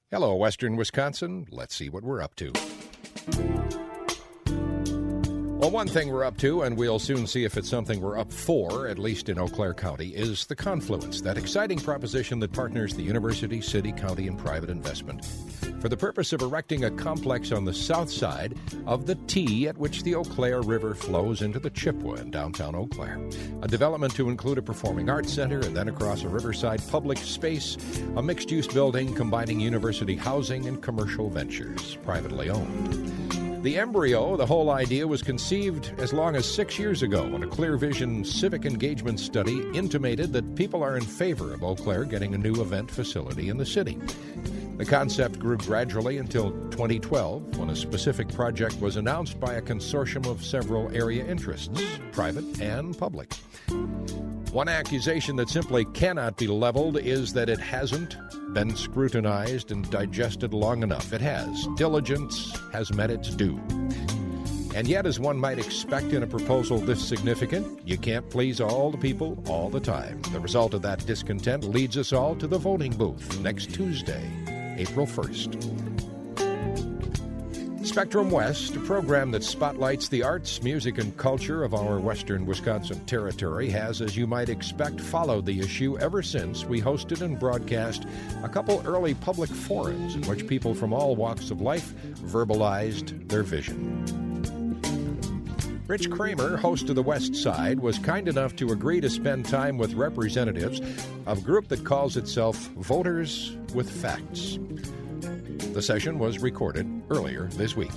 Hello, Western Wisconsin. Let's see what we're up to. Well, one thing we're up to, and we'll soon see if it's something we're up for, at least in Eau Claire County, is the Confluence, that exciting proposition that partners the university, city, county, and private investment for the purpose of erecting a complex on the south side of the T at which the Eau Claire River flows into the Chippewa in downtown Eau Claire. A development to include a performing arts center and then across a riverside public space, a mixed-use building combining university housing and commercial ventures, privately owned. The embryo, the whole idea, was conceived as long as 6 years ago when a Clear Vision civic engagement study intimated that people are in favor of Eau Claire getting a new event facility in the city. The concept grew gradually until 2012, when a specific project was announced by a consortium of several area interests, private and public. One accusation that simply cannot be leveled is that it hasn't been scrutinized and digested long enough. It has. Diligence has met its due. And yet, as one might expect in a proposal this significant, you can't please all the people all the time. The result of that discontent leads us all to the voting booth next Tuesday, April 1st. Spectrum West, a program that spotlights the arts, music, and culture of our western Wisconsin territory, has, as you might expect, followed the issue ever since we hosted and broadcast a couple early public forums in which people from all walks of life verbalized their vision. Rich Kramer, host of the West Side, was kind enough to agree to spend time with representatives of a group that calls itself Voters with Facts. The session was recorded earlier this week.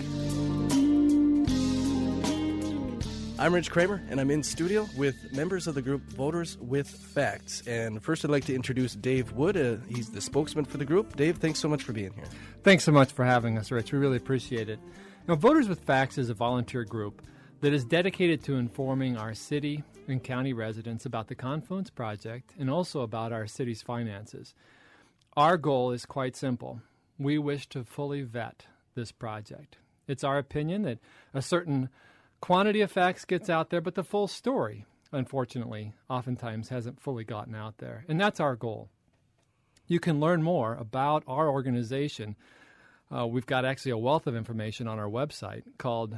I'm Rich Kramer, and I'm in studio with members of the group Voters with Facts. And first I'd like to introduce Dave Wood. He's the spokesman for the group. Dave, thanks so much for being here. Thanks so much for having us, Rich. We really appreciate it. Now, Voters with Facts is a volunteer group that is dedicated to informing our city and county residents about the Confluence Project and also about our city's finances. Our goal is quite simple. We wish to fully vet this project. It's our opinion that a certain quantity of facts gets out there, but the full story, unfortunately, oftentimes hasn't fully gotten out there. And that's our goal. You can learn more about our organization. We've got actually a wealth of information on our website called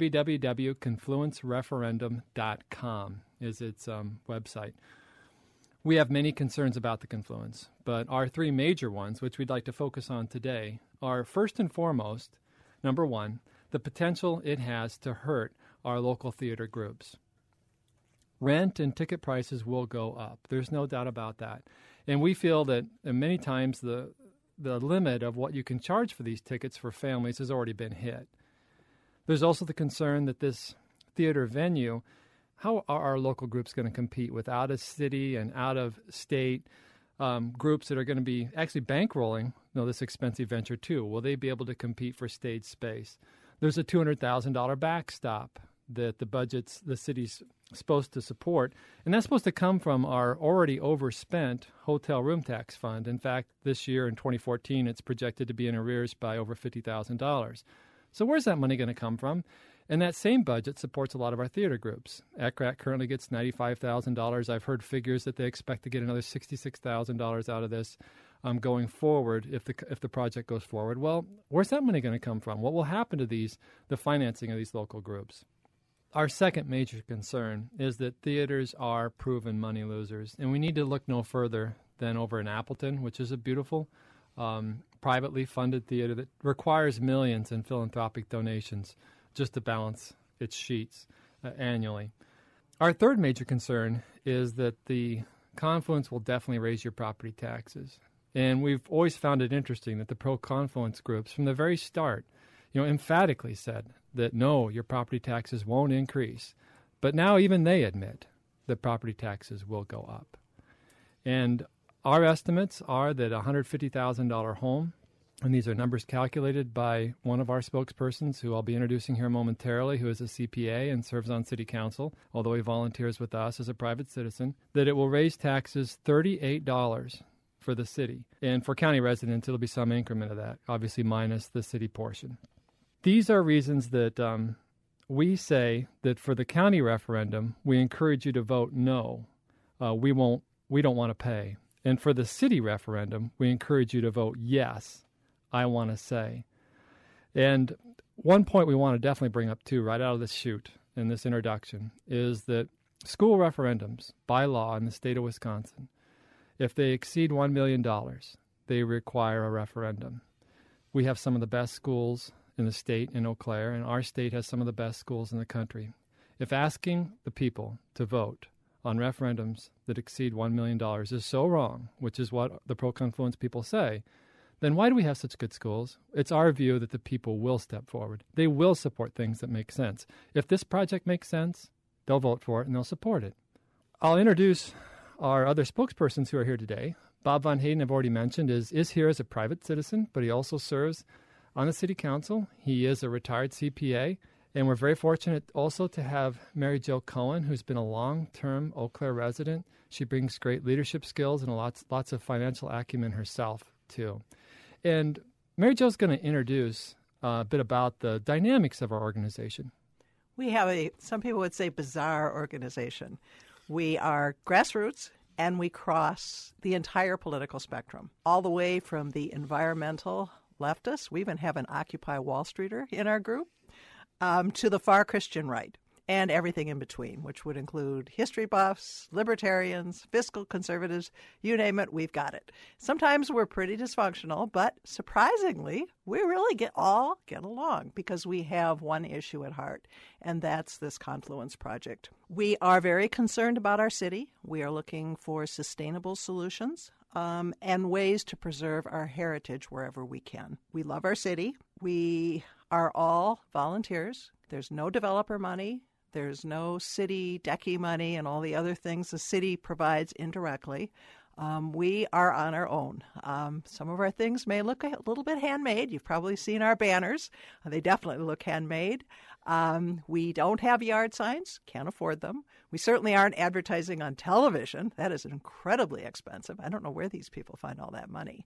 www.confluencereferendum.com is its website. We have many concerns about the Confluence, but our three major ones, which we'd like to focus on today, are first and foremost, number one, the potential it has to hurt our local theater groups. Rent and ticket prices will go up. There's no doubt about that. And we feel that many times the limit of what you can charge for these tickets for families has already been hit. There's also the concern that this theater venue, how are our local groups going to compete with out-of-city and out-of-state groups that are going to be actually bankrolling this expensive venture too? Will they be able to compete for stage space? There's a $200,000 backstop that the city's supposed to support, and that's supposed to come from our already overspent hotel room tax fund. In fact, this year in 2014, it's projected to be in arrears by over $50,000. So where's that money going to come from? And that same budget supports a lot of our theater groups. ECRAT currently gets $95,000. I've heard figures that they expect to get another $66,000 out of this going forward if the project goes forward. Well, where's that money going to come from? What will happen to the financing of these local groups? Our second major concern is that theaters are proven money losers, and we need to look no further than over in Appleton, which is a beautiful privately funded theater that requires millions in philanthropic donations just to balance its sheets annually. Our third major concern is that the Confluence will definitely raise your property taxes. And we've always found it interesting that the pro-Confluence groups from the very start, emphatically said that no, your property taxes won't increase. But now even they admit that property taxes will go up. And our estimates are that a $150,000 home, and these are numbers calculated by one of our spokespersons who I'll be introducing here momentarily, who is a CPA and serves on city council, although he volunteers with us as a private citizen, that it will raise taxes $38 for the city. And for county residents, it'll be some increment of that, obviously minus the city portion. These are reasons that we say that for the county referendum, we encourage you to vote no. We don't want to pay. And for the city referendum, we encourage you to vote yes. I want to say. And one point we want to definitely bring up, too, right out of this chute in this introduction, is that school referendums, by law in the state of Wisconsin, if they exceed $1 million, they require a referendum. We have some of the best schools in the state in Eau Claire, and our state has some of the best schools in the country. If asking the people to vote on referendums that exceed $1 million is so wrong, which is what the pro-confluence people say, then why do we have such good schools? It's our view that the people will step forward. They will support things that make sense. If this project makes sense, they'll vote for it and they'll support it. I'll introduce our other spokespersons who are here today. Bob Von Hayden, I've already mentioned, is here as a private citizen, but he also serves on the city council. He is a retired CPA, and we're very fortunate also to have Mary Jo Cohen, who's been a long-term Eau Claire resident. She brings great leadership skills and lots of financial acumen herself, too. And Mary Jo's going to introduce a bit about the dynamics of our organization. We have some people would say, bizarre organization. We are grassroots, and we cross the entire political spectrum, all the way from the environmental leftists. We even have an Occupy Wall Streeter in our group, to the far Christian right, and everything in between, which would include history buffs, libertarians, fiscal conservatives, you name it, we've got it. Sometimes we're pretty dysfunctional, but surprisingly, we really get along because we have one issue at heart, and that's this Confluence project. We are very concerned about our city. We are looking for sustainable solutions and ways to preserve our heritage wherever we can. We love our city. We are all volunteers. There's no developer money. There's no city decky money and all the other things the city provides indirectly. We are on our own. Some of our things may look a little bit handmade. You've probably seen our banners. They definitely look handmade. We don't have yard signs. Can't afford them. We certainly aren't advertising on television. That is incredibly expensive. I don't know where these people find all that money.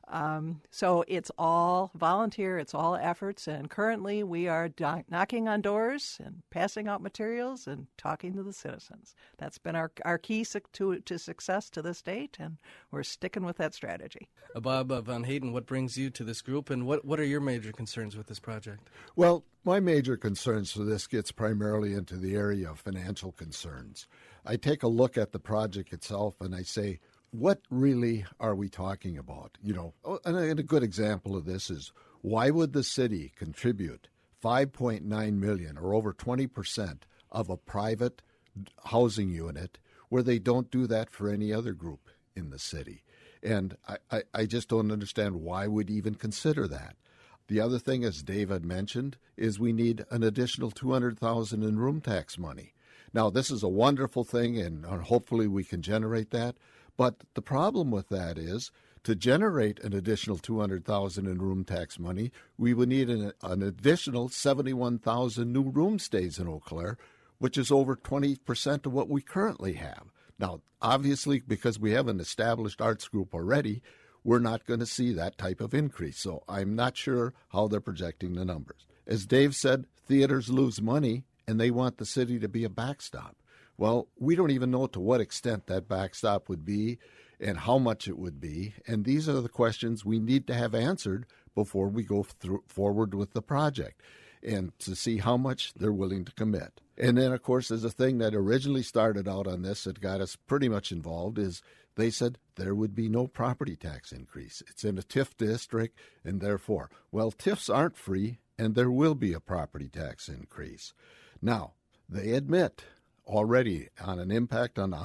So it's all volunteer. It's all efforts. And currently we are knocking on doors and passing out materials and talking to the citizens. That's been our key to success to this date, and we're sticking with that strategy. Bob Von Hayden, what brings you to this group, and what are your major concerns with this project? Well, my major concerns for this gets primarily into the area of financial concerns. I take a look at the project itself and I say, what really are we talking about? And a good example of this is, why would the city contribute $5.9 million, or over 20%, of a private housing unit where they don't do that for any other group in the city? And I just don't understand why we'd even consider that. The other thing, as Dave had mentioned, is we need an additional $200,000 in room tax money. Now, this is a wonderful thing, and hopefully we can generate that. But the problem with that is, to generate an additional $200,000 in room tax money, we would need an additional 71,000 new room stays in Eau Claire, which is over 20% of what we currently have. Now, obviously, because we have an established arts group already, we're not going to see that type of increase. So I'm not sure how they're projecting the numbers. As Dave said, theaters lose money, and they want the city to be a backstop. Well, we don't even know to what extent that backstop would be and how much it would be. And these are the questions we need to have answered before we go forward with the project, and to see how much they're willing to commit. And then, of course, there's a thing that originally started out on this that got us pretty much involved, is they said there would be no property tax increase. It's in a TIF district, and therefore, well, TIFs aren't free, and there will be a property tax increase. Now, they admit already on an impact on a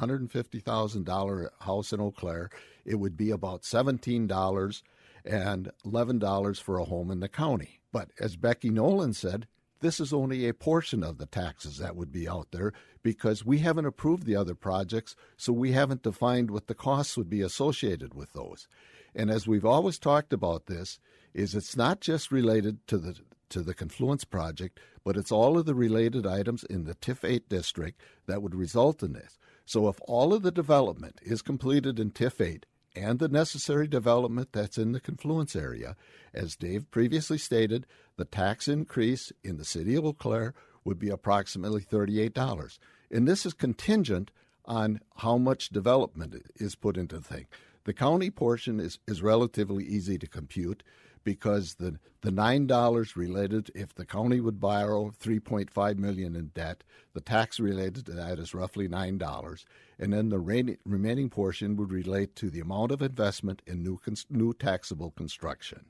$150,000 house in Eau Claire, it would be about $17 and $11 for a home in the county. But as Becky Nolan said, this is only a portion of the taxes that would be out there, because we haven't approved the other projects, so we haven't defined what the costs would be associated with those. And as we've always talked about this, is it's not just related to the Confluence project, but it's all of the related items in the TIF 8 district that would result in this. So if all of the development is completed in TIF 8 and the necessary development that's in the Confluence area, as Dave previously stated, the tax increase in the city of Eau Claire would be approximately $38. And this is contingent on how much development is put into the thing. The county portion is relatively easy to compute, because the $9 related, if the county would borrow $3.5 million in debt, the tax related to that is roughly $9, and then the remaining portion would relate to the amount of investment in new taxable construction.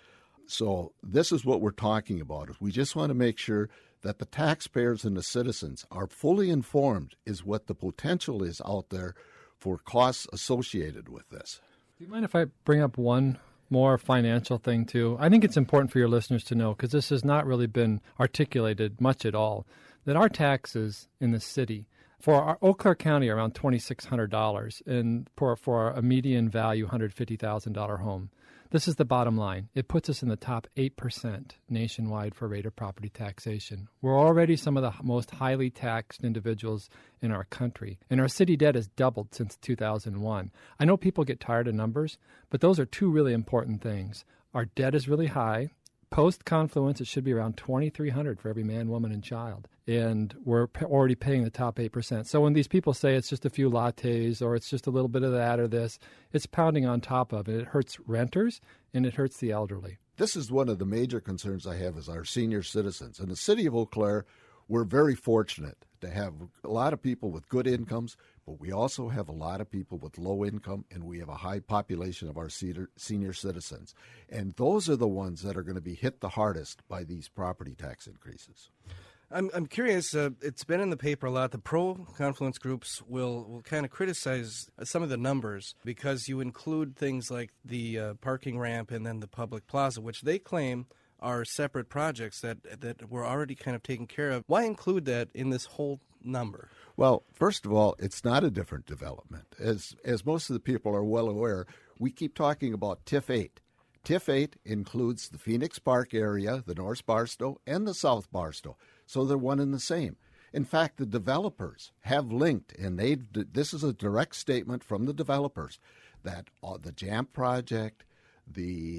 So this is what we're talking about. We just want to make sure that the taxpayers and the citizens are fully informed is what the potential is out there for costs associated with this. Do you mind if I bring up one more financial thing, too? I think it's important for your listeners to know, because this has not really been articulated much at all, that our taxes in the city for our Eau Claire County are around $2,600, and for a median value $150,000 home. This is the bottom line. It puts us in the top 8% nationwide for rate of property taxation. We're already some of the most highly taxed individuals in our country, and our city debt has doubled since 2001. I know people get tired of numbers, but those are two really important things. Our debt is really high. Post-confluence, it should be around $2,300 for every man, woman, and child. And we're already paying the top 8%. So when these people say it's just a few lattes or it's just a little bit of that or this, it's pounding on top of it. It hurts renters and it hurts the elderly. This is one of the major concerns I have is our senior citizens. In the city of Eau Claire, we're very fortunate to have a lot of people with good incomes, but we also have a lot of people with low income, and we have a high population of our senior citizens. And those are the ones that are going to be hit the hardest by these property tax increases. I'm curious, it's been in the paper a lot. The pro-confluence groups will kind of criticize some of the numbers because you include things like the parking ramp and then the public plaza, which they claim are separate projects that were already kind of taken care of. Why include that in this whole number? Well, first of all, it's not a different development. As most of the people are well aware, we keep talking about TIF 8. TIF 8 includes the Phoenix Park area, the North Barstow, and the South Barstow. So they're one and the same. In fact, the developers have linked, and this is a direct statement from the developers, that the JAMP project, the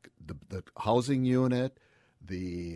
housing unit, the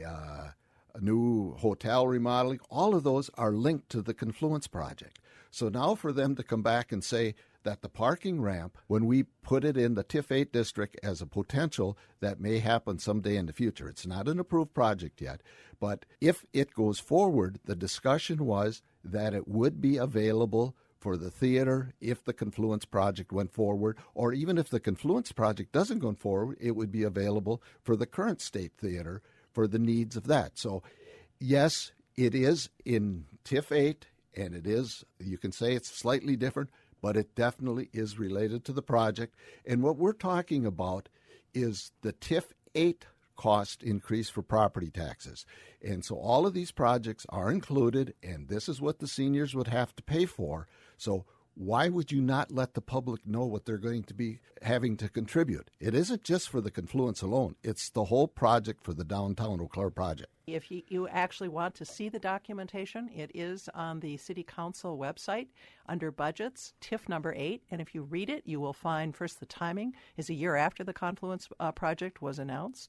new hotel remodeling, all of those are linked to the Confluence project. So now for them to come back and say that the parking ramp, when we put it in the TIF 8 district as a potential, that may happen someday in the future. It's not an approved project yet, but if it goes forward, the discussion was that it would be available for the theater if the Confluence project went forward, or even if the Confluence project doesn't go forward, it would be available for the current state theater for the needs of that. So, yes, it is in TIF 8, and it is, you can say it's slightly different, but it definitely is related to the project. And what we're talking about is the TIF 8 cost increase for property taxes. And so all of these projects are included, and this is what the seniors would have to pay for. So why would you not let the public know what they're going to be having to contribute? It isn't just for the Confluence alone. It's the whole project for the downtown Eau Claire project. If you actually want to see the documentation, it is on the City Council website under Budgets, TIF number 8. And if you read it, you will find first the timing is a year after the Confluence project was announced,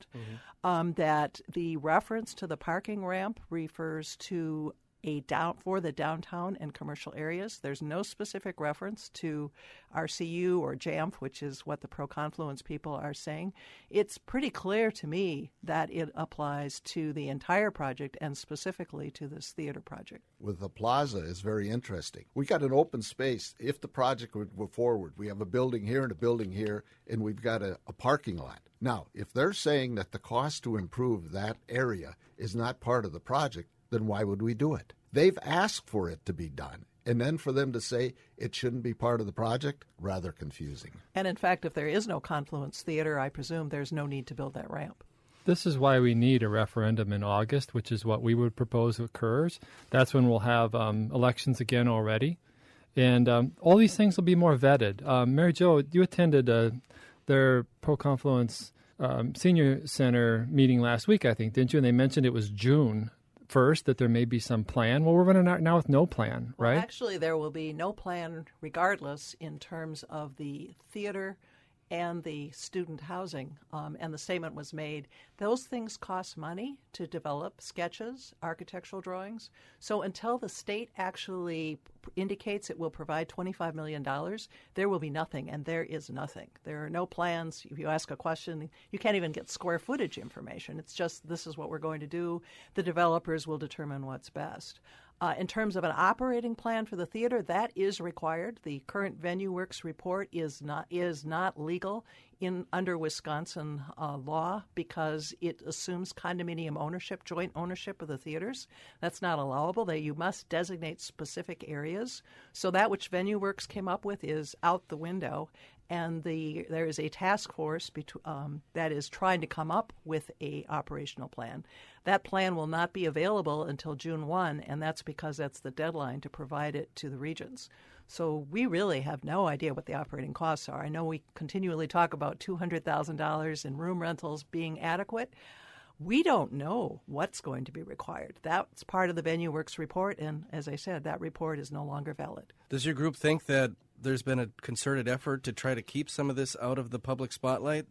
that the reference to the parking ramp refers to for the downtown and commercial areas. There's no specific reference to RCU or JAMF, which is what the pro-confluence people are saying. It's pretty clear to me that it applies to the entire project and specifically to this theater project. With the plaza is very interesting. We got an open space. If the project would go forward, we have a building here and a building here, and we've got a parking lot. Now, if they're saying that the cost to improve that area is not part of the project, then why would we do it? They've asked for it to be done. And then for them to say it shouldn't be part of the project, rather confusing. And in fact, if there is no Confluence Theater, I presume there's no need to build that ramp. This is why we need a referendum in August, which is what we would propose occurs. That's when we'll have elections again already. And all these things will be more vetted. Mary Jo, you attended their pro-confluence senior center meeting last week, I think, didn't you? And they mentioned it was June 1st, that there may be some plan. Well, we're running out now with no plan, right? Well, actually, there will be no plan regardless in terms of the theater and the student housing, and the statement was made, those things cost money to develop sketches, architectural drawings. So until the state actually indicates it will provide $25 million, there will be nothing, and there is nothing. There are no plans. If you ask a question, you can't even get square footage information. It's just, this is what we're going to do. The developers will determine what's best. In terms of an operating plan for the theater, that is required. The current Venue Works report is not legal under Wisconsin law because it assumes condominium ownership, joint ownership of the theaters. That's not allowable. You must designate specific areas. So that which Venue Works came up with is out the window. And there is a task force that is trying to come up with a operational plan. That plan will not be available until June 1, and that's because that's the deadline to provide it to the regions. So we really have no idea what the operating costs are. I know we continually talk about $200,000 in room rentals being adequate. We don't know what's going to be required. That's part of the Venue Works report, and as I said, that report is no longer valid. Does your group think that there's been a concerted effort to try to keep some of this out of the public spotlight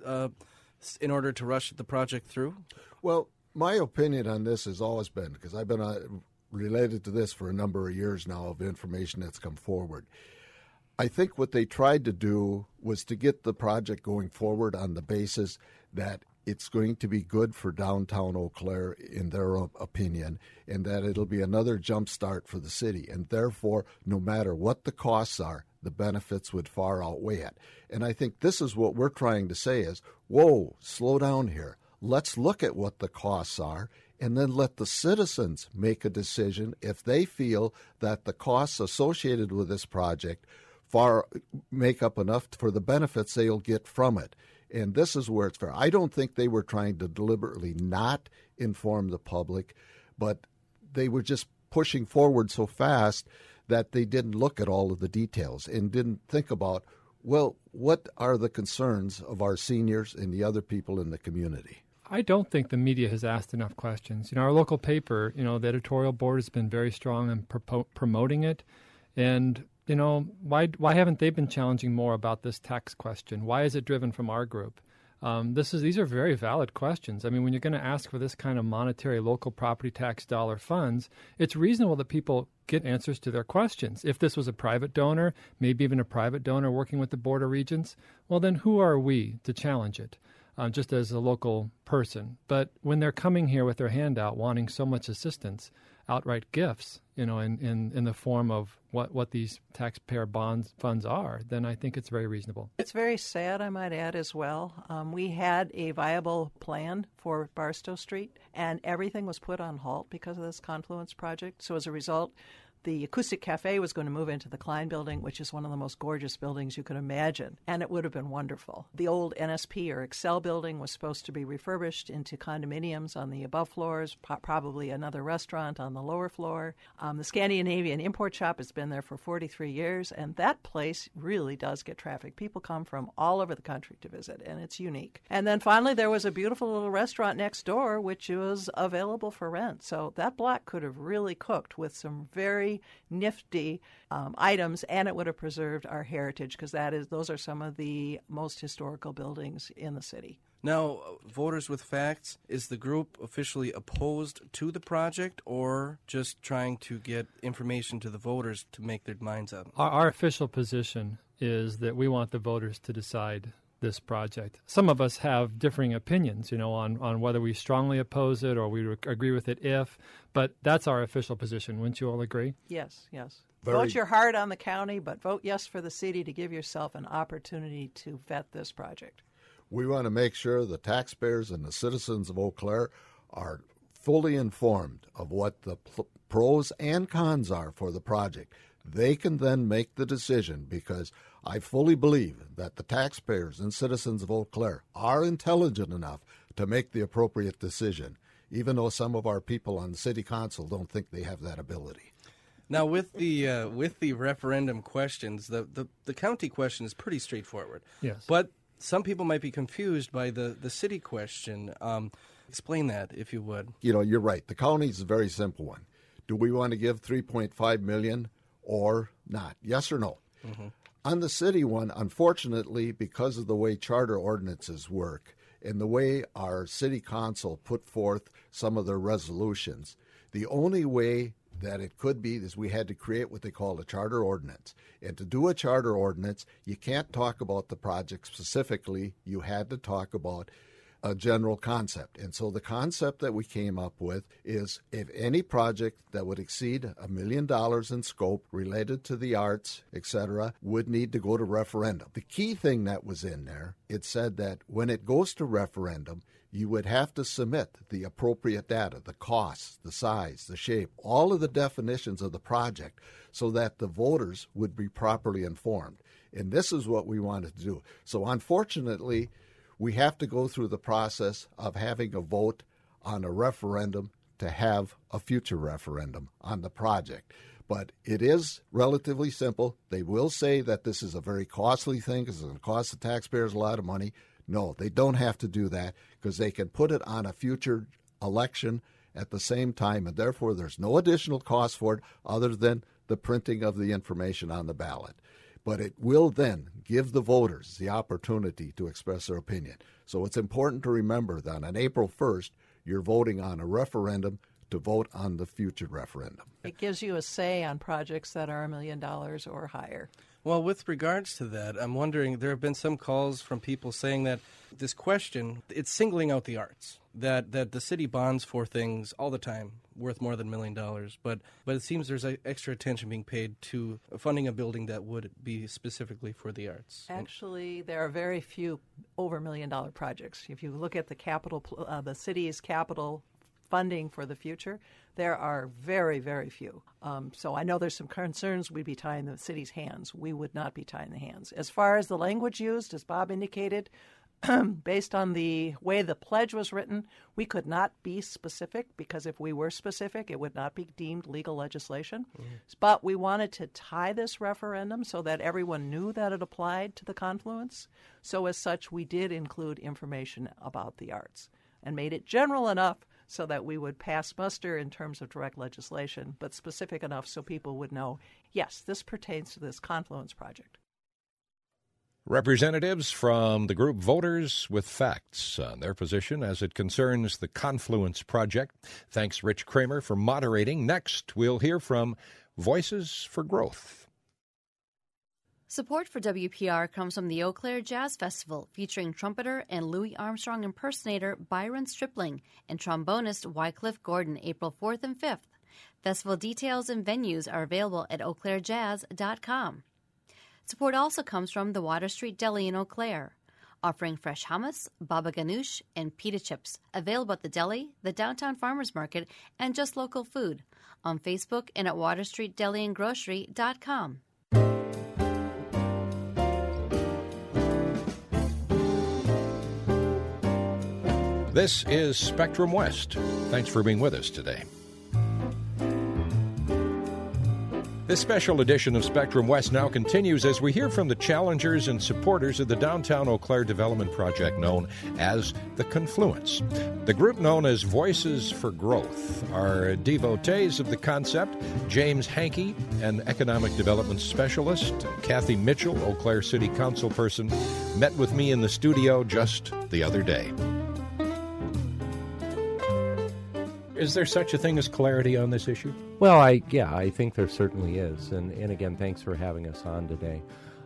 in order to rush the project through? Well, my opinion on this has always been, because I've been related to this for a number of years now of information that's come forward. I think what they tried to do was to get the project going forward on the basis that it's going to be good for downtown Eau Claire, in their opinion, and that it'll be another jump start for the city. And therefore, no matter what the costs are, the benefits would far outweigh it. And I think this is what we're trying to say is, whoa, slow down here. Let's look at what the costs are, and then let the citizens make a decision if they feel that the costs associated with this project far make up enough for the benefits they'll get from it. And this is where it's fair. I don't think they were trying to deliberately not inform the public, but they were just pushing forward so fast that they didn't look at all of the details and didn't think about, well, what are the concerns of our seniors and the other people in the community? I don't think the media has asked enough questions. Our local paper, the editorial board has been very strong in promoting it. And why haven't they been challenging more about this tax question? Why is it driven from our group? These are very valid questions. I mean, when you're going to ask for this kind of monetary local property tax dollar funds, it's reasonable that people get answers to their questions. If this was a private donor, maybe even a private donor working with the Board of Regents, well, then who are we to challenge it? Just as a local person. But when they're coming here with their hand out wanting so much assistance, outright gifts, in the form of what these taxpayer funds are, then I think it's very reasonable. It's very sad, I might add, as well. We had a viable plan for Barstow Street, and everything was put on halt because of this Confluence project. So as a result, the Acoustic Cafe was going to move into the Klein Building, which is one of the most gorgeous buildings you could imagine, and it would have been wonderful. The old NSP or Excel building was supposed to be refurbished into condominiums on the above floors, probably another restaurant on the lower floor. The Scandinavian Import Shop has been there for 43 years, and that place really does get traffic. People come from all over the country to visit, and it's unique. And then finally, there was a beautiful little restaurant next door, which was available for rent. So that block could have really cooked with some very nifty items, and it would have preserved our heritage because those are some of the most historical buildings in the city. Now, Voters with Facts, is the group officially opposed to the project or just trying to get information to the voters to make their minds up? Our official position is that we want the voters to decide this project. Some of us have differing opinions, on whether we strongly oppose it or we agree with it but that's our official position. Wouldn't you all agree? Yes. Vote your heart on the county, but vote yes for the city to give yourself an opportunity to vet this project. We want to make sure the taxpayers and the citizens of Eau Claire are fully informed of what the pros and cons are for the project. They can then make the decision because I fully believe that the taxpayers and citizens of Eau Claire are intelligent enough to make the appropriate decision, even though some of our people on the city council don't think they have that ability. Now, with the referendum questions, the county question is pretty straightforward. Yes. But some people might be confused by the city question. Explain that, if you would. You're right. The county is a very simple one. Do we want to give $3.5 million or not? Yes or no? Mm-hmm. On the city one, unfortunately, because of the way charter ordinances work and the way our city council put forth some of their resolutions, the only way that it could be is we had to create what they call a charter ordinance. And to do a charter ordinance, you can't talk about the project specifically. You had to talk about a general concept. And so the concept that we came up with is if any project that would exceed $1 million in scope related to the arts, etc., would need to go to referendum. The key thing that was in there, it said that when it goes to referendum, you would have to submit the appropriate data, the costs, the size, the shape, all of the definitions of the project so that the voters would be properly informed. And this is what we wanted to do. So unfortunately, we have to go through the process of having a vote on a referendum to have a future referendum on the project. But it is relatively simple. They will say that this is a very costly thing because it's going to cost the taxpayers a lot of money. No, they don't have to do that because they can put it on a future election at the same time, and therefore there's no additional cost for it other than the printing of the information on the ballot. But it will then give the voters the opportunity to express their opinion. So it's important to remember that on April 1st, you're voting on a referendum to vote on the future referendum. It gives you a say on projects that are $1 million or higher. Well, with regards to that, I'm wondering, there have been some calls from people saying that this question, it's singling out the arts, that the city bonds for things all the time worth more than $1 million, but it seems there's extra attention being paid to funding a building that would be specifically for the arts. Actually, there are very few over $1 million projects. If you look at the city's capital funding for the future, there are very, very few. So I know there's some concerns we'd be tying the city's hands. We would not be tying the hands. As far as the language used, as Bob indicated, based on the way the pledge was written, we could not be specific because if we were specific, it would not be deemed legal legislation. Mm-hmm. But we wanted to tie this referendum so that everyone knew that it applied to the confluence. So as such, we did include information about the arts and made it general enough so that we would pass muster in terms of direct legislation, but specific enough so people would know, yes, this pertains to this confluence project. Representatives from the group Voters with Facts on their position as it concerns the Confluence Project. Thanks, Rich Kramer, for moderating. Next, we'll hear from Voices for Growth. Support for WPR comes from the Eau Claire Jazz Festival, featuring trumpeter and Louis Armstrong impersonator Byron Stripling and trombonist Wycliffe Gordon, April 4th and 5th. Festival details and venues are available at eauclairejazz.com. Support also comes from the Water Street Deli in Eau Claire, offering fresh hummus, baba ganoush, and pita chips, available at the deli, the downtown farmers market, and just local food, on Facebook and at waterstreetdeliandgrocery.com. This is Spectrum West. Thanks for being with us today. This special edition of Spectrum West now continues as we hear from the challengers and supporters of the Downtown Eau Claire Development Project known as the Confluence. The group known as Voices for Growth are devotees of the concept. James Hankey, an economic development specialist, Kathy Mitchell, Eau Claire City Council person, met with me in the studio just the other day. Is there such a thing as clarity on this issue? Well, I think there certainly is. And again, thanks for having us on today.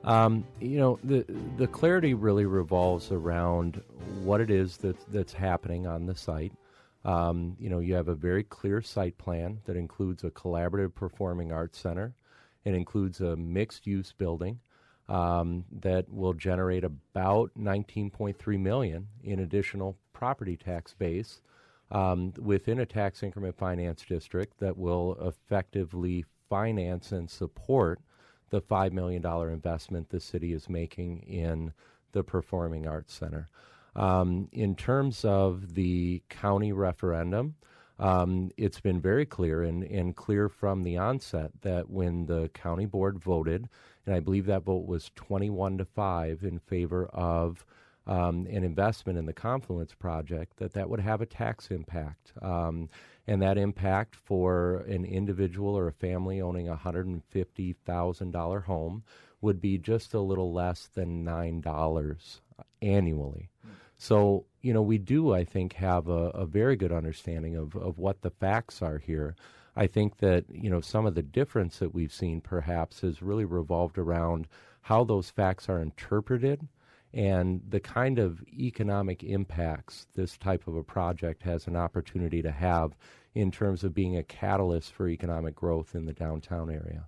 The clarity really revolves around what it is that's happening on the site. You have a very clear site plan that includes a collaborative performing arts center. It includes a mixed-use building that will generate about $19.3 million in additional property tax base within a tax increment finance district that will effectively finance and support the $5 million investment the city is making in the Performing Arts Center. In terms of the county referendum, it's been very clear and clear from the onset that when the county board voted, and I believe that vote was 21-5 in favor of an investment in the Confluence Project, that would have a tax impact. And that impact for an individual or a family owning a $150,000 home would be just a little less than $9 annually. So, we do, I think, have a very good understanding of what the facts are here. I think that, some of the difference that we've seen perhaps has really revolved around how those facts are interpreted and the kind of economic impacts this type of a project has an opportunity to have in terms of being a catalyst for economic growth in the downtown area.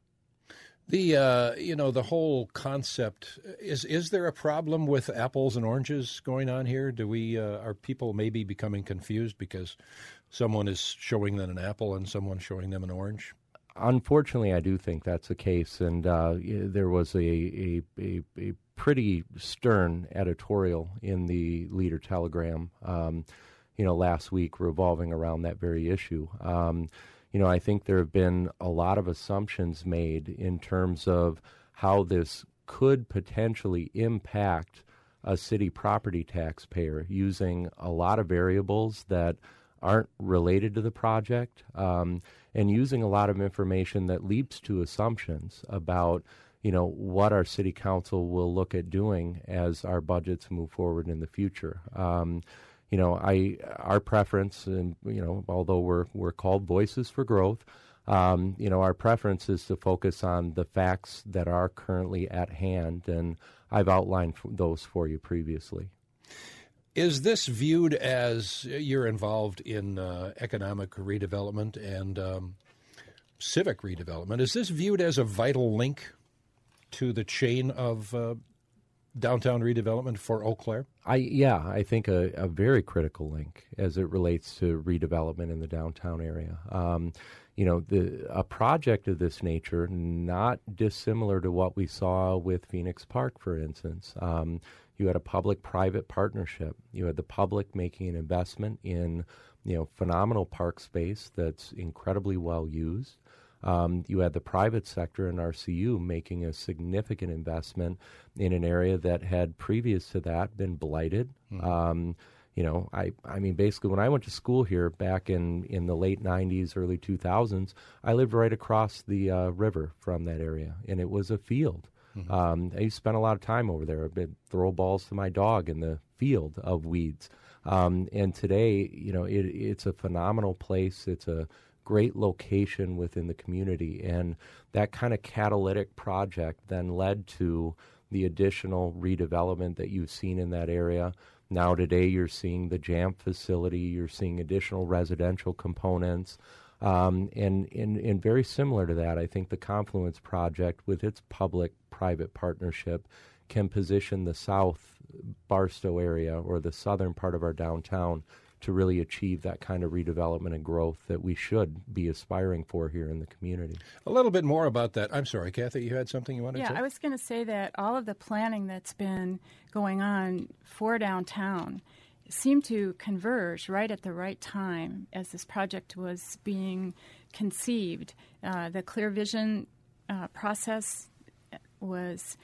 The whole concept is there a problem with apples and oranges going on here? Are people maybe becoming confused because someone is showing them an apple and someone showing them an orange? Unfortunately, I do think that's the case, and there was a pretty stern editorial in the Leader Telegram, last week revolving around that very issue. I think there have been a lot of assumptions made in terms of how this could potentially impact a city property taxpayer using a lot of variables that aren't related to the project, and using a lot of information that leaps to assumptions about, what our city council will look at doing as our budgets move forward in the future. Our preference, and although we're called Voices for Growth, our preference is to focus on the facts that are currently at hand, and I've outlined those for you previously. Is this viewed as you're involved in economic redevelopment and civic redevelopment? Is this viewed as a vital link to the chain of downtown redevelopment for Eau Claire? I think a very critical link as it relates to redevelopment in the downtown area. A project of this nature, not dissimilar to what we saw with Phoenix Park, for instance. You had a public-private partnership. You had the public making an investment in, phenomenal park space that's incredibly well used. You had the private sector in RCU making a significant investment in an area that had previous to that been blighted. Basically when I went to school here back in the late 90s, early 2000s, I lived right across the river from that area, and it was a field. I used to spend a lot of time over there. I'd throw balls to my dog in the field of weeds. And today, it's a phenomenal place. It's a great location within the community. And that kind of catalytic project then led to the additional redevelopment that you've seen in that area. Now today you're seeing the JAMP facility, you're seeing additional residential components. And very similar to that, I think the Confluence project with its public-private partnership can position the South Barstow area or the southern part of our downtown to really achieve that kind of redevelopment and growth that we should be aspiring for here in the community. A little bit more about that. I'm sorry, Kathy, you had something you wanted to say? Yeah, I was going to say that all of the planning that's been going on for downtown seemed to converge right at the right time as this project was being conceived. The Clear Vision process was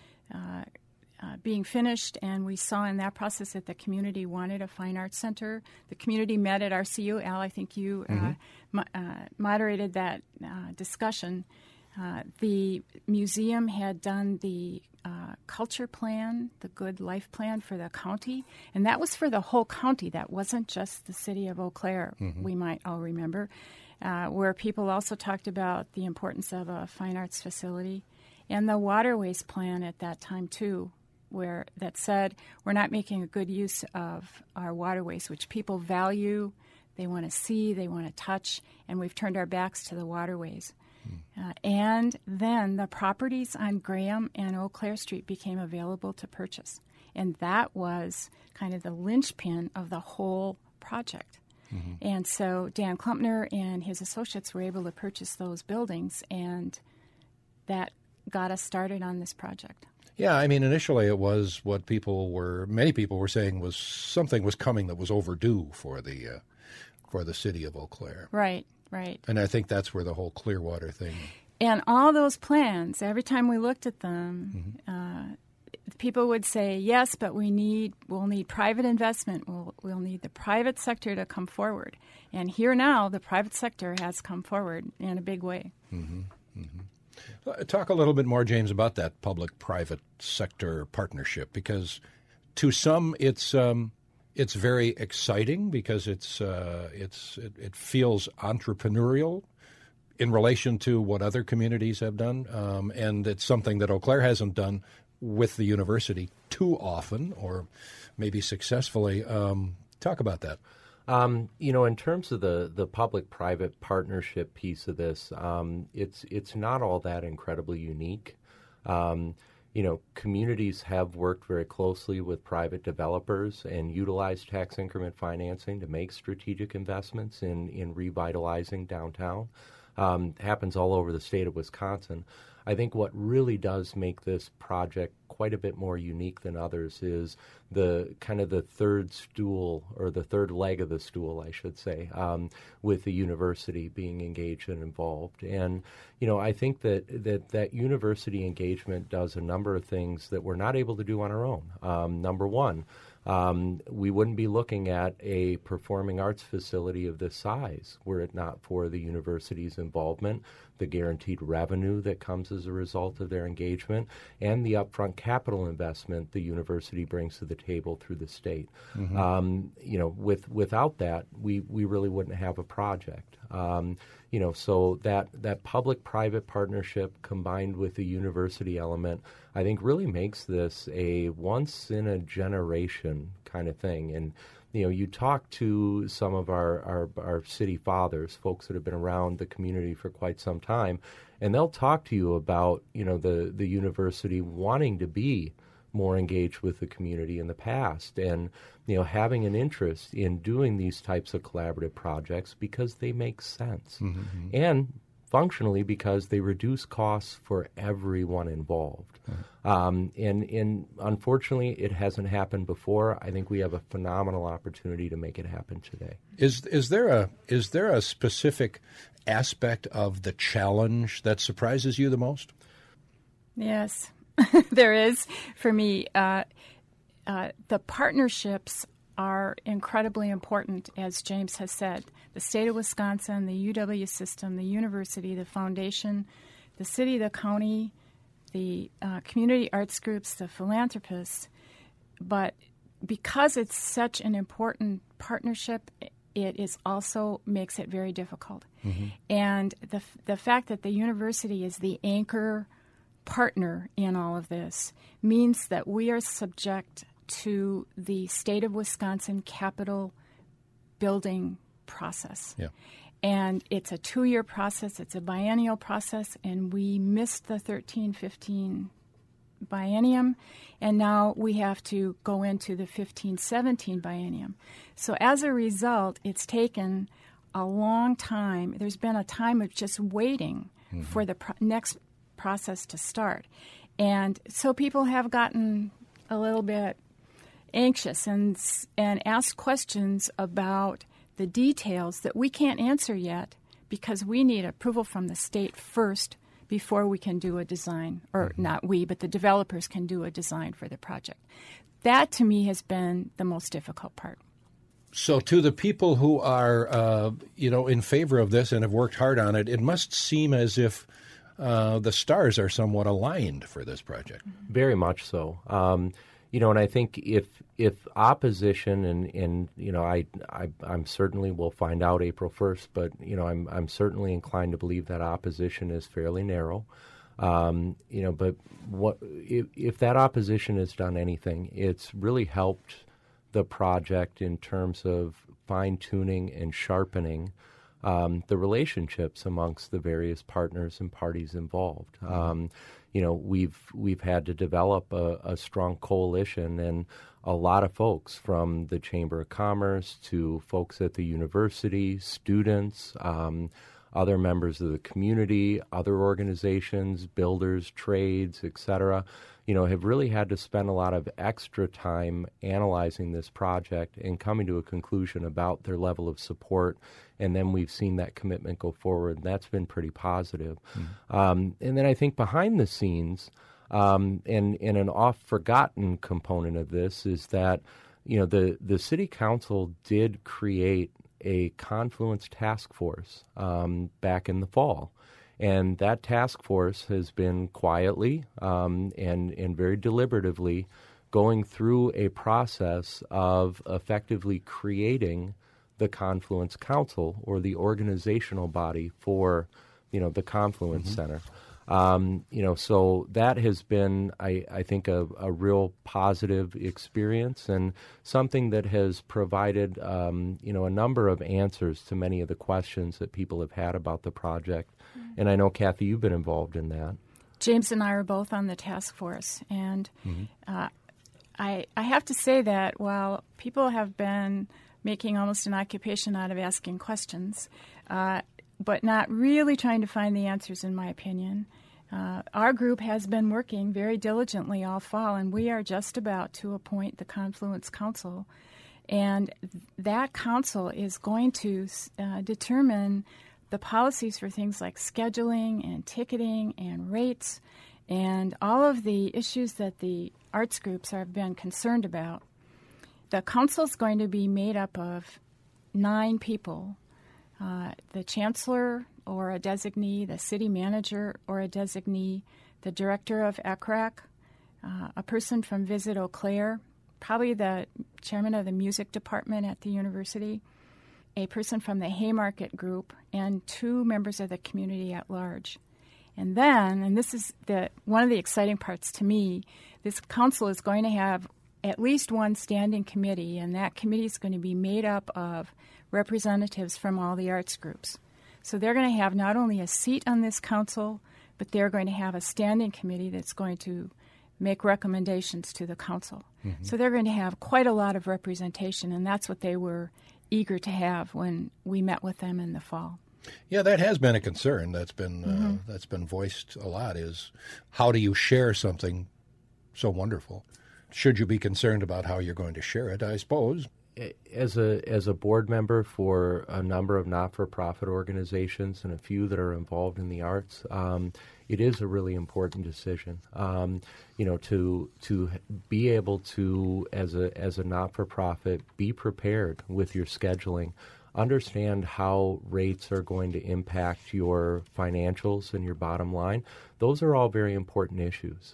being finished, and we saw in that process that the community wanted a fine arts center. The community met at RCU. Al, I think you moderated that discussion. The museum had done the culture plan, the good life plan for the county, and that was for the whole county. That wasn't just the city of Eau Claire, we might all remember, where people also talked about the importance of a fine arts facility, and the waterways plan at that time too, where that said we're not making a good use of our waterways, which people value, they want to see, they want to touch, and we've turned our backs to the waterways. And then the properties on Graham and Eau Claire Street became available to purchase. And that was kind of the linchpin of the whole project. And so Dan Klumpner and his associates were able to purchase those buildings, and that got us started on this project. Yeah, I mean, initially it was what many people were saying was something was coming that was overdue for the city of Eau Claire. Right. Right. And I think that's where the whole Clearwater thing. And all those plans, every time we looked at them, people would say, yes, but we'll need private investment. We'll need the private sector to come forward. And here now, the private sector has come forward in a big way. Talk a little bit more, James, about that public-private sector partnership, because to some it's very exciting because it feels entrepreneurial in relation to what other communities have done, and it's something that Eau Claire hasn't done with the university too often, or maybe successfully. Talk about that. In terms of the public-private partnership piece of this, it's not all that incredibly unique. Communities have worked very closely with private developers and utilized tax increment financing to make strategic investments in revitalizing downtown. Happens all over the state of Wisconsin. I think what really does make this project quite a bit more unique than others is the third stool, or the third leg of the stool, I should say, with the university being engaged and involved. And, I think that university engagement does a number of things that we're not able to do on our own. Number one, we wouldn't be looking at a performing arts facility of this size were it not for the university's involvement, the guaranteed revenue that comes as a result of their engagement, and the upfront capital investment the university brings to the table through the state. Mm-hmm. Without that, we really wouldn't have a project. So that public-private partnership combined with the university element, I think really makes this a once-in-a-generation kind of thing. And, you talk to some of our city fathers, folks that have been around the community for quite some time, and they'll talk to you about, the university wanting to be more engaged with the community in the past, and having an interest in doing these types of collaborative projects because they make sense, mm-hmm. and functionally because they reduce costs for everyone involved. Mm-hmm. And unfortunately, it hasn't happened before. I think we have a phenomenal opportunity to make it happen today. Is there a specific aspect of the challenge that surprises you the most? Yes. There is, for me. The partnerships are incredibly important, as James has said. The state of Wisconsin, the UW system, the university, the foundation, the city, the county, the community arts groups, the philanthropists. But because it's such an important partnership, it is also makes it very difficult. Mm-hmm. And the fact that the university is the anchor partner in all of this means that we are subject to the state of Wisconsin capital building process. Yeah. And it's a 2-year process. It's a biennial process, and we missed the 13-15 biennium, and now we have to go into the 15-17 biennium. So as a result, it's taken a long time. There's been a time of just waiting mm-hmm. for the next process to start. And so people have gotten a little bit anxious and asked questions about the details that we can't answer yet because we need approval from the state first before we can do a design, or not we, but the developers can do a design for the project. That, to me, has been the most difficult part. So to the people who are, in favor of this and have worked hard on it, it must seem as if the stars are somewhat aligned for this project. Very much so. And I think if opposition and I'm certainly, we'll find out April 1st, but I'm certainly inclined to believe that opposition is fairly narrow. But if that opposition has done anything, it's really helped the project in terms of fine-tuning and sharpening the relationships amongst the various partners and parties involved. We've had to develop a strong coalition, and a lot of folks from the Chamber of Commerce to folks at the university, students, other members of the community, other organizations, builders, trades, etc., have really had to spend a lot of extra time analyzing this project and coming to a conclusion about their level of support. And then we've seen that commitment go forward, and that's been pretty positive. Mm. And then I think behind the scenes, and an oft-forgotten component of this is that, the City Council did create a confluence task force back in the fall. And that task force has been quietly and very deliberatively going through a process of effectively creating the Confluence Council, or the organizational body for, the Confluence Center. So that has been, I think, a real positive experience, and something that has provided, a number of answers to many of the questions that people have had about the project. And I know, Kathy, you've been involved in that. James and I are both on the task force, and I have to say that while people have been making almost an occupation out of asking questions, but not really trying to find the answers, in my opinion, our group has been working very diligently all fall, and we are just about to appoint the Confluence Council. And that council is going to determine the policies for things like scheduling and ticketing and rates and all of the issues that the arts groups have been concerned about. The council is going to be made up of 9 people, the chancellor or a designee, the city manager or a designee, the director of ECRAC, a person from Visit Eau Claire, probably the chairman of the music department at the university, a person from the Haymarket Group, and 2 members of the community at large. And then, and this is one of the exciting parts to me, this council is going to have at least one standing committee, and that committee is going to be made up of representatives from all the arts groups. So they're going to have not only a seat on this council, but they're going to have a standing committee that's going to make recommendations to the council. So they're going to have quite a lot of representation, and that's what they were eager to have when we met with them in the fall. Yeah, that has been a concern that's been voiced a lot, is how do you share something so wonderful? Should you be concerned about how you're going to share it, I suppose? As a board member for a number of not-for-profit organizations and a few that are involved in the arts, it is a really important decision. To be able to, as a not-for-profit, be prepared with your scheduling, understand how rates are going to impact your financials and your bottom line. Those are all very important issues.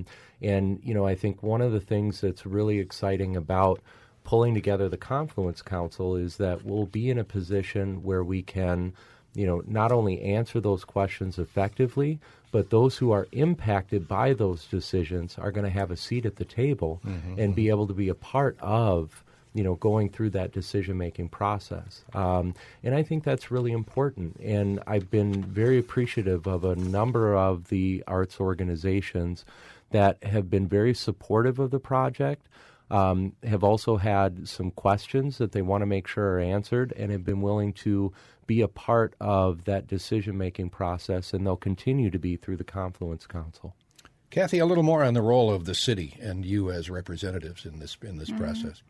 I think one of the things that's really exciting about pulling together the Confluence Council is that we'll be in a position where we can, not only answer those questions effectively, but those who are impacted by those decisions are going to have a seat at the table and be able to be a part of going through that decision-making process. And I think that's really important. And I've been very appreciative of a number of the arts organizations that have been very supportive of the project, have also had some questions that they want to make sure are answered, and have been willing to be a part of that decision-making process, and they'll continue to be through the Confluence Council. Kathy, a little more on the role of the city and you as representatives in this process.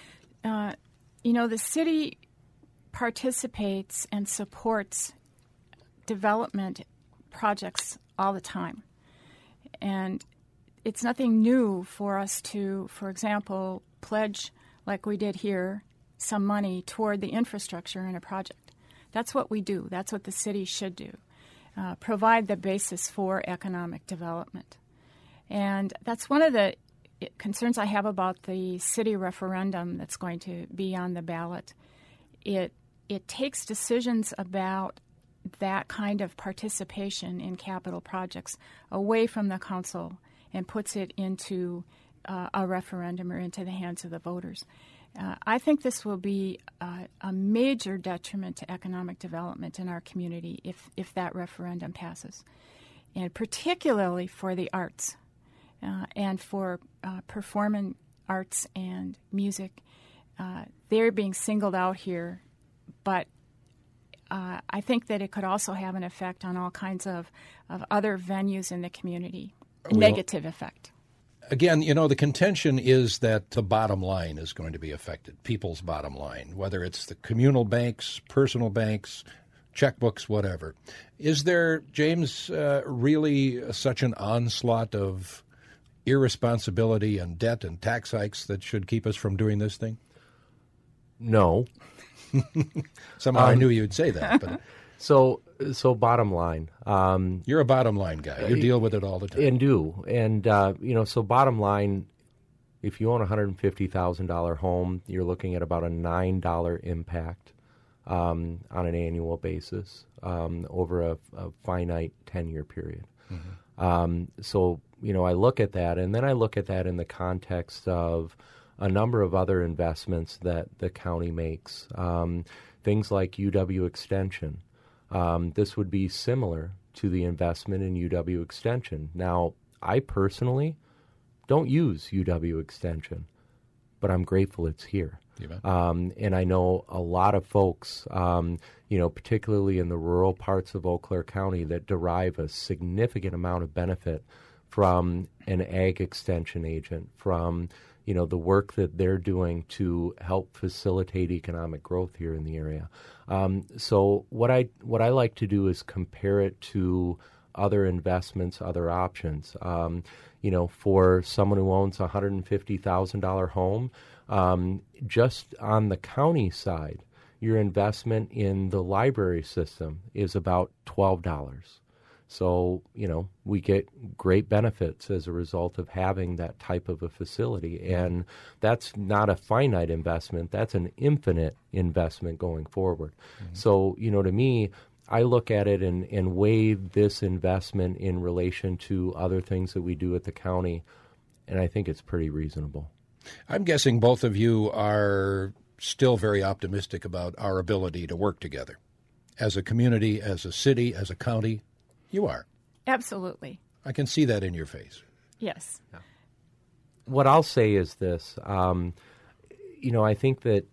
The city participates and supports development projects all the time. And it's nothing new for us to, for example, pledge, like we did here, some money toward the infrastructure in a project. That's what we do. That's what the city should do, provide the basis for economic development. And that's one of the concerns I have about the city referendum that's going to be on the ballot. It takes decisions about that kind of participation in capital projects away from the council and puts it into a referendum or into the hands of the voters. I think this will be a major detriment to economic development in our community if that referendum passes, and particularly for the arts and for performing arts and music. They're being singled out here, but I think that it could also have an effect on all kinds of other venues in the community, negative effect. Again, the contention is that the bottom line is going to be affected, people's bottom line, whether it's the communal banks, personal banks, checkbooks, whatever. Is there, James, really such an onslaught of irresponsibility and debt and tax hikes that should keep us from doing this thing? No. Somehow I knew you'd say that. But So bottom line. You're a bottom line guy. You deal with it all the time. So bottom line, if you own a $150,000 home, you're looking at about a $9 impact on an annual basis over a finite 10-year period. I look at that, and then I look at that in the context of a number of other investments that the county makes, things like UW Extension. This would be similar to the investment in UW Extension. Now, I personally don't use UW Extension, but I'm grateful it's here. And I know a lot of folks, particularly in the rural parts of Eau Claire County, that derive a significant amount of benefit from an ag extension agent, from the work that they're doing to help facilitate economic growth here in the area. So what I like to do is compare it to other investments, other options. For someone who owns a $150,000 home, just on the county side, your investment in the library system is about $12. So, we get great benefits as a result of having that type of a facility. And that's not a finite investment. That's an infinite investment going forward. So, to me, I look at it and weigh this investment in relation to other things that we do at the county, and I think it's pretty reasonable. I'm guessing both of you are still very optimistic about our ability to work together. As a community, as a city, as a county, you are. Absolutely. I can see that in your face. Yes. Yeah. What I'll say is this. I think that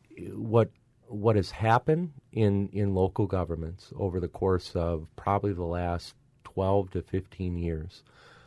what has happened in local governments over the course of probably the last 12 to 15 years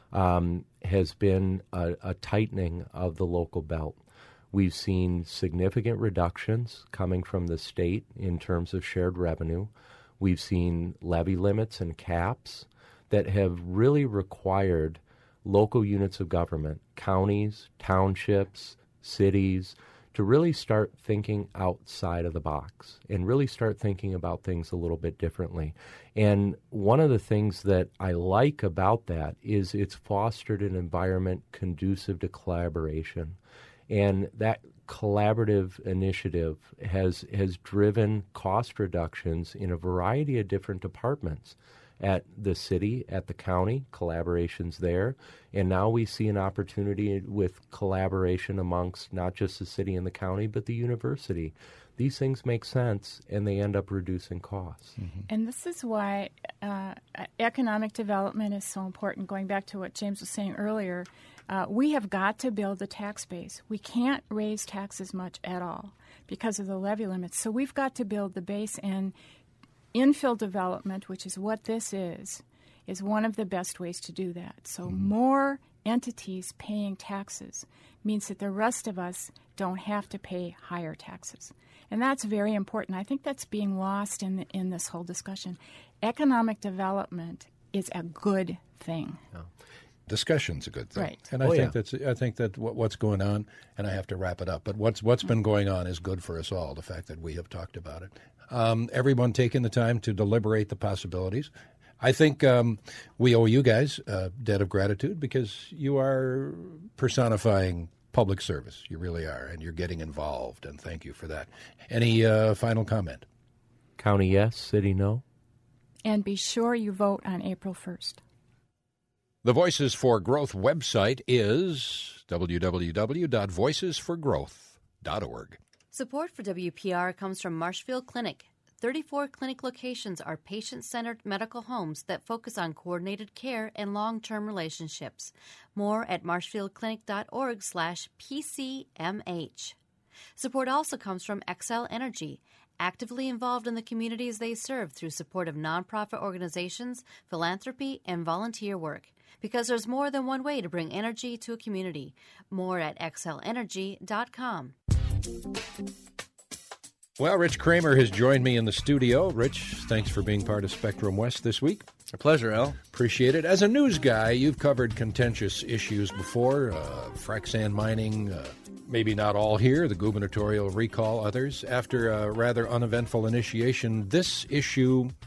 has been a tightening of the local belt. We've seen significant reductions coming from the state in terms of shared revenue. We've seen levy limits and caps that have really required local units of government, counties, townships, cities, to really start thinking outside of the box and really start thinking about things a little bit differently. And one of the things that I like about that is it's fostered an environment conducive to collaboration. And that collaborative initiative has driven cost reductions in a variety of different departments. At the city, at the county, collaboration's there. And now we see an opportunity with collaboration amongst not just the city and the county, but the university. These things make sense, and they end up reducing costs. And this is why economic development is so important. Going back to what James was saying earlier, we have got to build a tax base. We can't raise taxes much at all because of the levy limits. So we've got to build the base, and infill development, which is what this is one of the best ways to do that. So more entities paying taxes means that the rest of us don't have to pay higher taxes. And that's very important. I think that's being lost in this whole discussion. Economic development is a good thing. Yeah. Discussion's a good thing, right? And I think that what's going on, and I have to wrap it up. But what's been going on is good for us all. The fact that we have talked about it, everyone taking the time to deliberate the possibilities. I think we owe you guys a debt of gratitude because you are personifying public service. You really are, and you're getting involved. And thank you for that. Any final comment? County yes, city no. And be sure you vote on April 1st. The Voices for Growth website is www.voicesforgrowth.org. Support for WPR comes from Marshfield Clinic. 34 clinic locations are patient-centered medical homes that focus on coordinated care and long-term relationships. More at marshfieldclinic.org/PCMH. Support also comes from Xcel Energy, actively involved in the communities they serve through support of nonprofit organizations, philanthropy, and volunteer work. Because there's more than one way to bring energy to a community. More at xcelenergy.com. Well, Rich Kramer has joined me in the studio. Rich, thanks for being part of Spectrum West this week. A pleasure, Al. Appreciate it. As a news guy, you've covered contentious issues before, frac sand mining, maybe not all here, the gubernatorial recall, others. After a rather uneventful initiation, this issue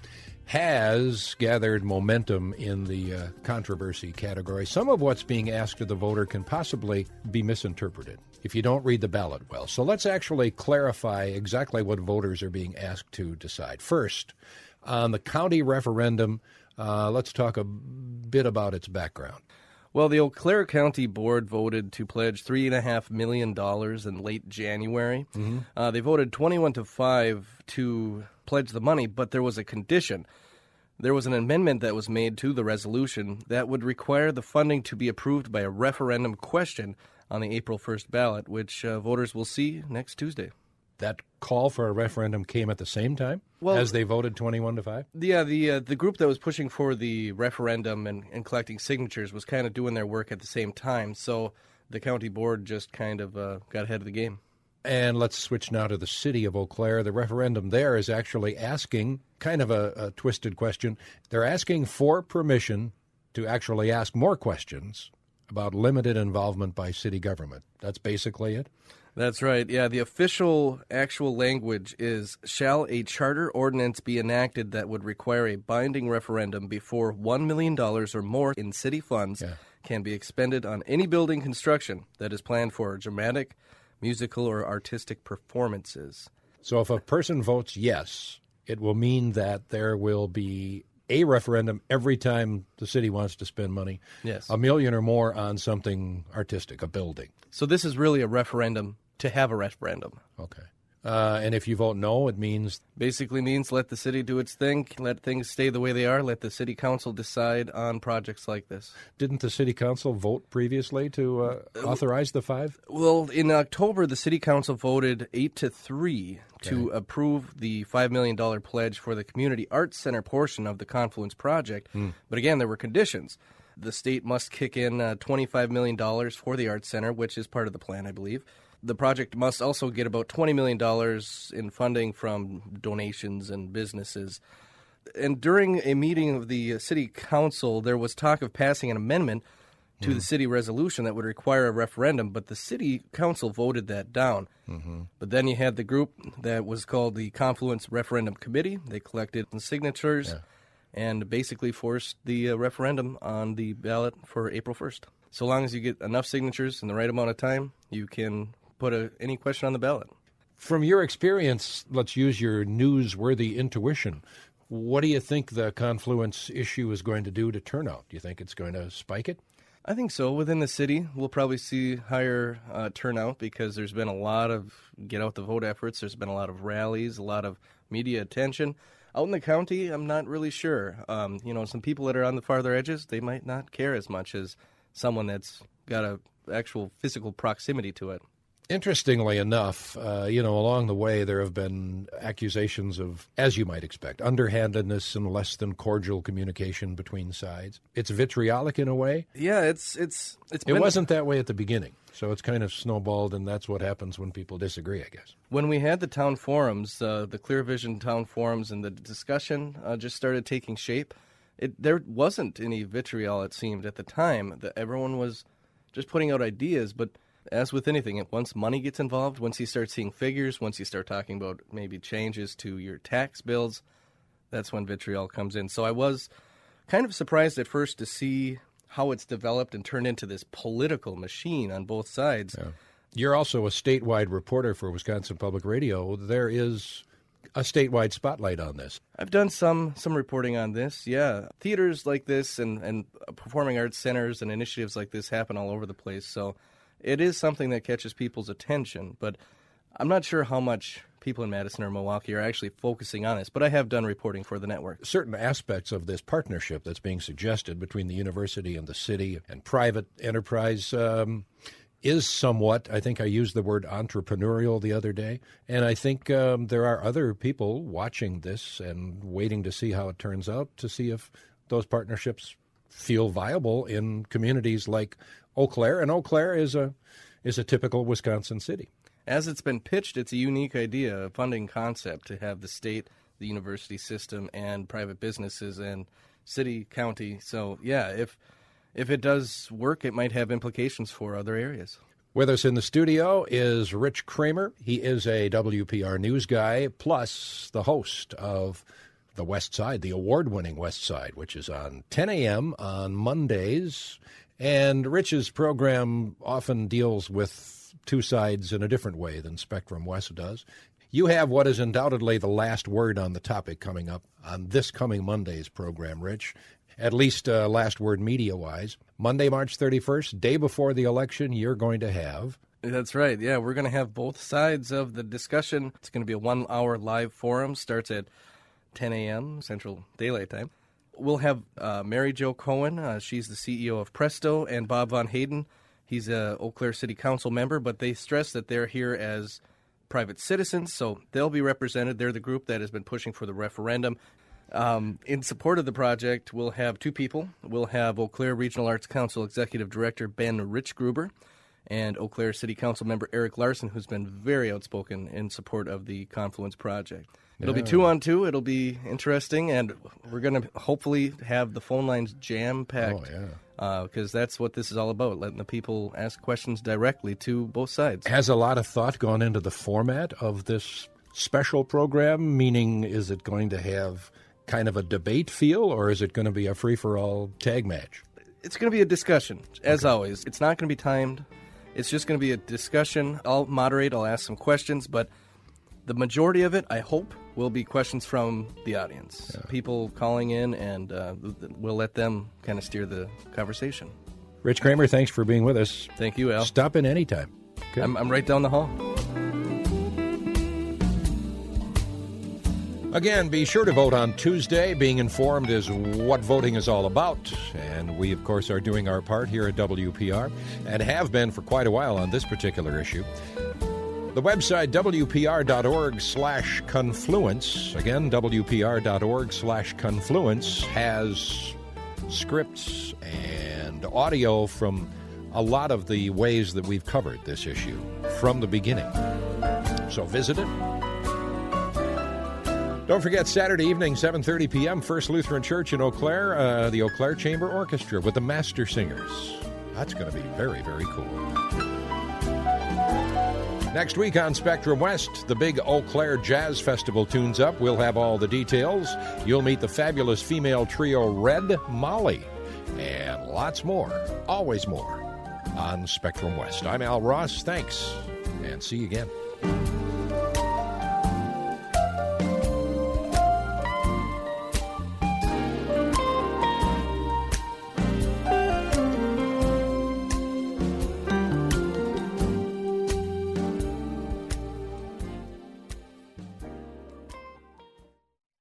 has gathered momentum in the controversy category. Some of what's being asked of the voter can possibly be misinterpreted if you don't read the ballot well. So let's actually clarify exactly what voters are being asked to decide. First, on the county referendum, let's talk a bit about its background. Well, the Eau Claire County Board voted to pledge $3.5 million in late January. They voted 21-5 to pledge the money, but there was a condition. There was an amendment that was made to the resolution that would require the funding to be approved by a referendum question on the April 1st ballot, which voters will see next Tuesday. That call for a referendum came at the same time as they voted 21-5? Yeah, the group that was pushing for the referendum and collecting signatures was kind of doing their work at the same time, so the county board just kind of got ahead of the game. And let's switch now to the city of Eau Claire. The referendum there is actually asking, kind of a twisted question, they're asking for permission to actually ask more questions about limited involvement by city government. That's basically it? That's right. Yeah, the official actual language is, shall a charter ordinance be enacted that would require a binding referendum before $1 million or more in city funds can be expended on any building construction that is planned for dramatic, musical, or artistic performances. So if a person votes yes, it will mean that there will be a referendum every time the city wants to spend money. Yes. $1 million or more on something artistic, a building. So this is really a referendum to have a referendum. Okay. And if you vote no, it means? Basically means let the city do its thing, let things stay the way they are, let the city council decide on projects like this. Didn't the city council vote previously to authorize the 5? Well, in October, the city council voted 8-3 to approve the $5 million pledge for the community arts center portion of the Confluence project. But again, there were conditions. The state must kick in $25 million for the arts center, which is part of the plan, I believe. The project must also get about $20 million in funding from donations and businesses. And during a meeting of the city council, there was talk of passing an amendment to the city resolution that would require a referendum, but the city council voted that down. But then you had the group that was called the Confluence Referendum Committee. They collected signatures and basically forced the referendum on the ballot for April 1st. So long as you get enough signatures in the right amount of time, you can put any question on the ballot. From your experience, let's use your newsworthy intuition. What do you think the Confluence issue is going to do to turnout? Do you think it's going to spike it? I think so. Within the city, we'll probably see higher turnout because there's been a lot of get-out-the-vote efforts. There's been a lot of rallies, a lot of media attention. Out in the county, I'm not really sure. Some people that are on the farther edges, they might not care as much as someone that's got an actual physical proximity to it. Interestingly enough, along the way there have been accusations of, as you might expect, underhandedness and less than cordial communication between sides. It's vitriolic in a way. Yeah, it wasn't that way at the beginning, so it's kind of snowballed, and that's what happens when people disagree, I guess. When we had the town forums, the Clear Vision town forums, and the discussion just started taking shape, there wasn't any vitriol, it seemed, at the time. Everyone was just putting out ideas, but as with anything, once money gets involved, once you start seeing figures, once you start talking about maybe changes to your tax bills, that's when vitriol comes in. So I was kind of surprised at first to see how it's developed and turned into this political machine on both sides. Yeah. You're also a statewide reporter for Wisconsin Public Radio. There is a statewide spotlight on this. I've done some reporting on this, yeah. Theaters like this and performing arts centers and initiatives like this happen all over the place, so it is something that catches people's attention, but I'm not sure how much people in Madison or Milwaukee are actually focusing on this, but I have done reporting for the network. Certain aspects of this partnership that's being suggested between the university and the city and private enterprise is somewhat, I think I used the word entrepreneurial the other day, and I think there are other people watching this and waiting to see how it turns out, to see if those partnerships feel viable in communities like Eau Claire, and Eau Claire is a typical Wisconsin city. As it's been pitched, it's a unique idea, a funding concept to have the state, the university system, and private businesses and city, county. So, yeah, if it does work, it might have implications for other areas. With us in the studio is Rich Kramer. He is a WPR news guy, plus the host of the West Side, the award-winning West Side, which is on 10 a.m. on Mondays. And Rich's program often deals with two sides in a different way than Spectrum West does. You have what is undoubtedly the last word on the topic coming up on this coming Monday's program, Rich, at least last word media-wise. Monday, March 31st, day before the election, you're going to have... That's right. Yeah, we're going to have both sides of the discussion. It's going to be a 1-hour live forum. Starts at 10 a.m. Central Daylight Time. We'll have Mary Jo Cohen. She's the CEO of Presto, and Bob Von Hayden. He's a Eau Claire City Council member, but they stress that they're here as private citizens, so they'll be represented. They're the group that has been pushing for the referendum. In support of the project, we'll have two people. We'll have Eau Claire Regional Arts Council Executive Director Ben Richgruber and Eau Claire City Council member Eric Larson, who's been very outspoken in support of the Confluence project. It'll be 2-on-2. It'll be interesting, and we're going to hopefully have the phone lines jam-packed. Because that's what this is all about, letting the people ask questions directly to both sides. Has a lot of thought gone into the format of this special program? Meaning, is it going to have kind of a debate feel, or is it going to be a free-for-all tag match? It's going to be a discussion, as always. It's not going to be timed. It's just going to be a discussion. I'll moderate. I'll ask some questions, but the majority of it, I hope, will be questions from the audience. Yeah. People calling in, and we'll let them kind of steer the conversation. Rich Kramer, thanks for being with us. Thank you, Al. Stop in anytime. Okay. I'm right down the hall. Again, be sure to vote on Tuesday. Being informed is what voting is all about. And we, of course, are doing our part here at WPR and have been for quite a while on this particular issue. The website, WPR.org/confluence, again, WPR.org/confluence, has scripts and audio from a lot of the ways that we've covered this issue from the beginning. So visit it. Don't forget, Saturday evening, 7:30 p.m., First Lutheran Church in Eau Claire, the Eau Claire Chamber Orchestra with the Master Singers. That's going to be very, very cool. Next week on Spectrum West, the big Eau Claire Jazz Festival tunes up. We'll have all the details. You'll meet the fabulous female trio Red Molly. And lots more, always more, on Spectrum West. I'm Al Ross. Thanks, and see you again.